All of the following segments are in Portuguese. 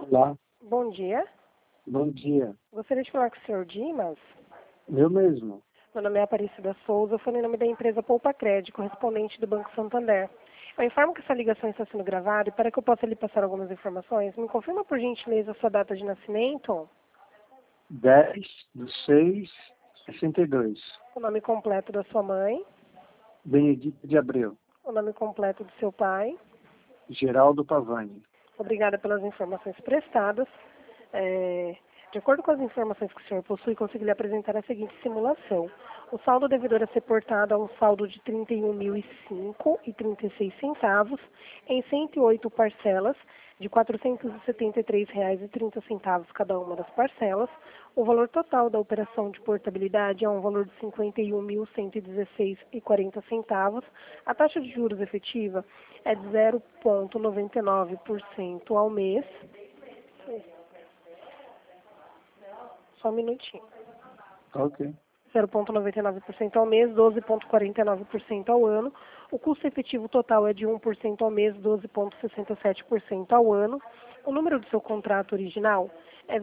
Olá, Bom dia. bom dia. Gostaria de falar com o senhor Dimas. Eu mesmo. Meu nome é Aparecida Souza, eu falo em nome da empresa Poupa Crédito, correspondente do Banco Santander. Eu informo que essa ligação está sendo gravada e para que eu possa lhe passar algumas informações, me confirma por gentileza a sua data de nascimento, 10/6/62. o nome completo da sua mãe, Benedito de Abreu. o nome completo do seu pai. Geraldo Pavani. Obrigada pelas informações prestadas. De acordo com as informações que o senhor possui, consegui lhe apresentar a seguinte simulação. O saldo devedor a ser portado é um saldo de R$ 31.005,36 em 108 parcelas de R$ 473,30 cada uma das parcelas. O valor total da operação de portabilidade é um valor de R$ 51.116,40. A taxa de juros efetiva é de 0,99% ao mês. Só um minutinho. Ok. 0,99% ao mês, 12,49% ao ano. O custo efetivo total é de 1% ao mês, 12,67% ao ano. O número do seu contrato original é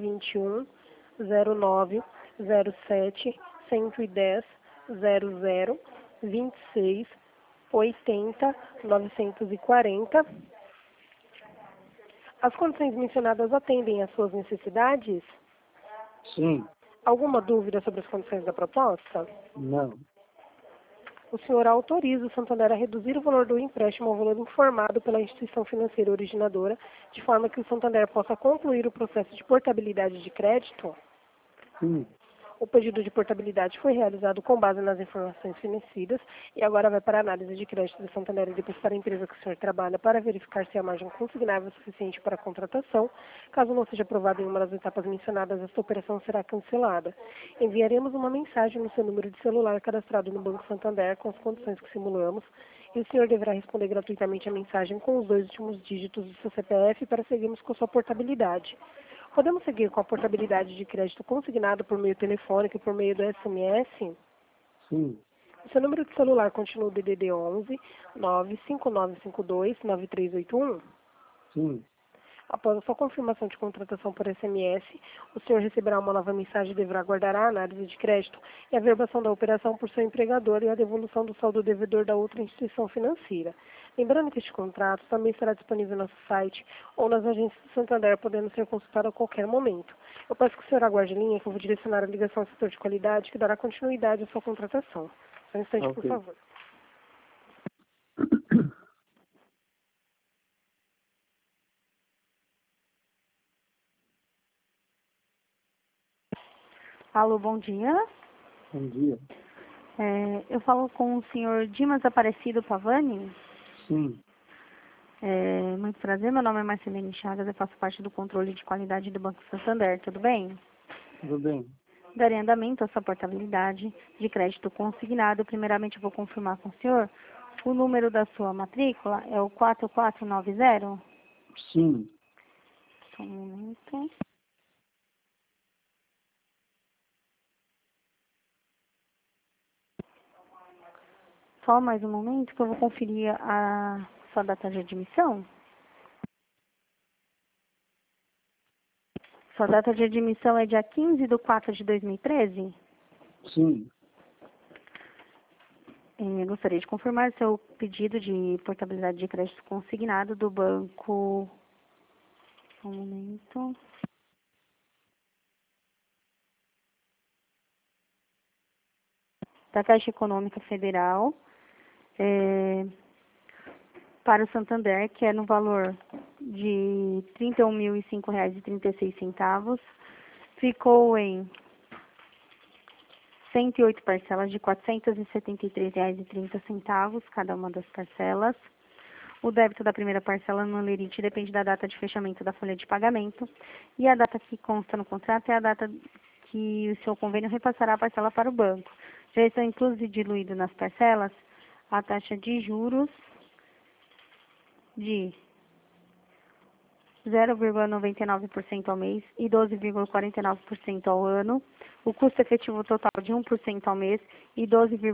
21-09-07-110-00-26-80-940. As condições mencionadas atendem às suas necessidades? Sim. Alguma dúvida sobre as condições da proposta? Não. O senhor autoriza o Santander a reduzir o valor do empréstimo ao valor informado pela instituição financeira originadora, de forma que o Santander possa concluir o processo de portabilidade de crédito? Sim. O pedido de portabilidade foi realizado com base nas informações fornecidas e agora vai para a análise de crédito do Santander e depois para a empresa que o senhor trabalha para verificar se a margem consignável é suficiente para a contratação. Caso não seja aprovado em uma das etapas mencionadas, esta operação será cancelada. Enviaremos uma mensagem no seu número de celular cadastrado no Banco Santander com as condições que simulamos e o senhor deverá responder gratuitamente a mensagem com os 2 últimos dígitos do seu CPF para seguirmos com sua portabilidade. Podemos seguir com a portabilidade de crédito consignado por meio telefônico e por meio do SMS? Sim. O seu número de celular continua o DDD 11 95952 9381? Sim. Após a sua confirmação de contratação por SMS, o senhor receberá uma nova mensagem e deverá aguardar a análise de crédito e a verbação da operação por seu empregador e a devolução do saldo devedor da outra instituição financeira. Lembrando que este contrato também estará disponível no nosso site ou nas agências do Santander, podendo ser consultado a qualquer momento. Eu peço que o senhor aguarde a linha, que eu vou direcionar a ligação ao setor de qualidade, que dará continuidade à sua contratação. Só um instante, por Ok. favor. Alô, bom dia. Bom dia. Eu falo com o senhor Dimas Aparecido Pavani. Sim. Muito prazer, meu nome é Marcelene Chagas, eu faço parte do controle de qualidade do Banco Santander, tudo bem? Tudo bem. Darei andamento à sua portabilidade de crédito consignado. Primeiramente, eu vou confirmar com o senhor. O número da sua matrícula é o 4490? Sim. Só um momento. Só mais um momento que eu vou conferir a sua data de admissão. Sua data de admissão é dia 15/4/2013? Sim. Gostaria de confirmar seu pedido de portabilidade de crédito consignado do banco. Um momento. Da Caixa Econômica Federal para o Santander, que é no valor de R$ 31.005,36. Ficou em 108 parcelas de R$ 473,30, cada uma das parcelas. O débito da primeira parcela no lerite depende da data de fechamento da folha de pagamento. E a data que consta no contrato é a data que o seu convênio repassará a parcela para o banco. Já estão inclusos e diluídos nas parcelas a taxa de juros de 0,99% ao mês e 12,49% ao ano. O custo efetivo total de 1% ao mês e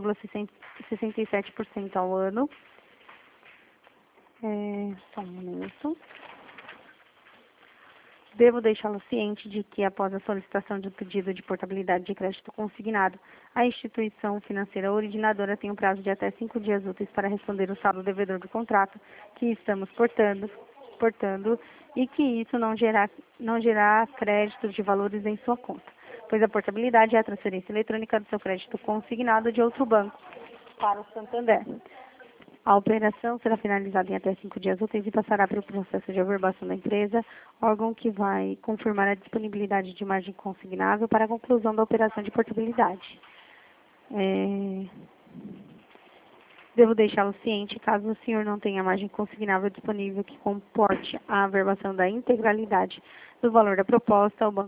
12,67% ao ano. Só um momento. Devo deixá-lo ciente de que, após a solicitação do pedido de portabilidade de crédito consignado, a instituição financeira originadora tem um prazo de até 5 dias úteis para responder o saldo devedor do contrato que estamos portando e que isso não gerará créditos de valores em sua conta, pois a portabilidade é a transferência eletrônica do seu crédito consignado de outro banco para o Santander. A operação será finalizada em até 5 dias úteis e passará pelo processo de averbação da empresa, órgão que vai confirmar a disponibilidade de margem consignável para a conclusão da operação de portabilidade. Devo deixá-lo ciente, caso o senhor não tenha margem consignável disponível que comporte a averbação da integralidade do valor da proposta, o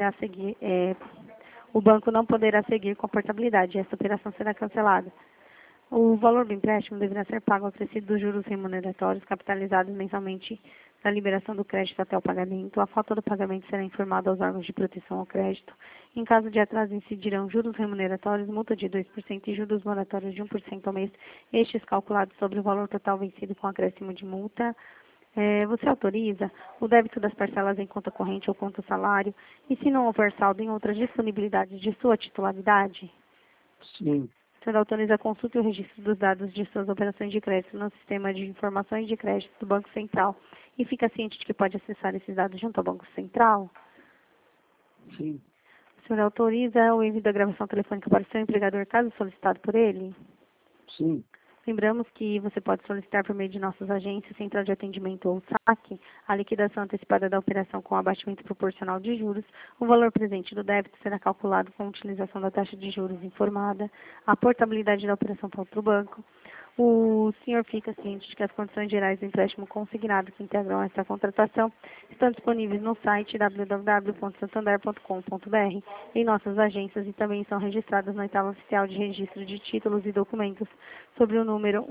banco não poderá seguir com a portabilidade e essa operação será cancelada. O valor do empréstimo deverá ser pago acrescido dos juros remuneratórios capitalizados mensalmente da liberação do crédito até o pagamento. A falta do pagamento será informada aos órgãos de proteção ao crédito. Em caso de atraso, incidirão juros remuneratórios, multa de 2% e juros moratórios de 1% ao mês, estes calculados sobre o valor total vencido com acréscimo de multa. Você autoriza o débito das parcelas em conta corrente ou conta salário e, se não houver saldo, em outras disponibilidades de sua titularidade? Sim. O senhor autoriza a consulta e o registro dos dados de suas operações de crédito no sistema de informações de crédito do Banco Central e fica ciente de que pode acessar esses dados junto ao Banco Central? Sim. O senhor autoriza o envio da gravação telefônica para o seu empregador, caso solicitado por ele? Sim. Lembramos que você pode solicitar por meio de nossas agências, central de atendimento ou saque, a liquidação antecipada da operação com abatimento proporcional de juros. O valor presente do débito será calculado com a utilização da taxa de juros informada, a portabilidade da operação para outro banco. O senhor fica ciente de que as condições gerais do empréstimo consignado que integram esta contratação estão disponíveis no site www.santander.com.br, em nossas agências e também são registradas na etapa oficial de registro de títulos e documentos sobre o número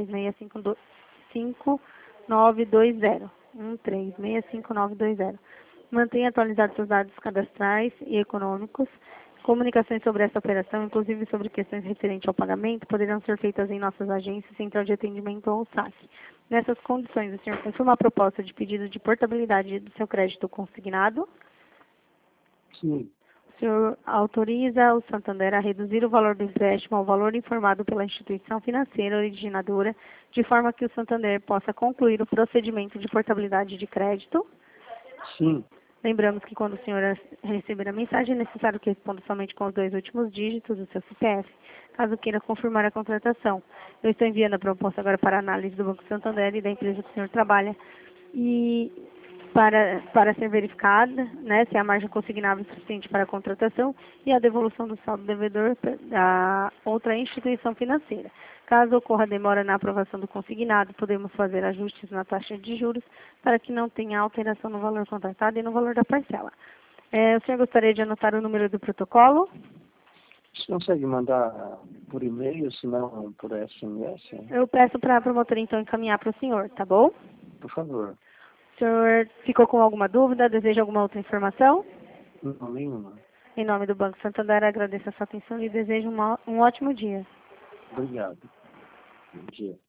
13655920. 13655920. Mantenha atualizados seus dados cadastrais e econômicos. Comunicações sobre essa operação, inclusive sobre questões referentes ao pagamento, poderão ser feitas em nossas agências, central de atendimento ou saque. Nessas condições, o senhor confirma a proposta de pedido de portabilidade do seu crédito consignado? Sim. O senhor autoriza o Santander a reduzir o valor do empréstimo ao valor informado pela instituição financeira originadora, de forma que o Santander possa concluir o procedimento de portabilidade de crédito? Sim. Lembramos que quando o senhor receber a mensagem, é necessário que responda somente com os 2 últimos dígitos do seu CPF, caso queira confirmar a contratação. Eu estou enviando a proposta agora para análise do Banco Santander e da empresa que o senhor trabalha, e para ser verificada, né, se a margem consignável é suficiente para a contratação e a devolução do saldo devedor da outra instituição financeira. Caso ocorra demora na aprovação do consignado, podemos fazer ajustes na taxa de juros para que não tenha alteração no valor contratado e no valor da parcela. O senhor gostaria de anotar o número do protocolo? Você consegue mandar por e-mail, se não por SMS? Eu peço para a promotora, então, encaminhar para o senhor, tá bom? Por favor. O senhor ficou com alguma dúvida? Deseja alguma outra informação? Não, nenhuma. Em nome do Banco Santander, agradeço a sua atenção e desejo um ótimo dia. Obrigado. Bom dia.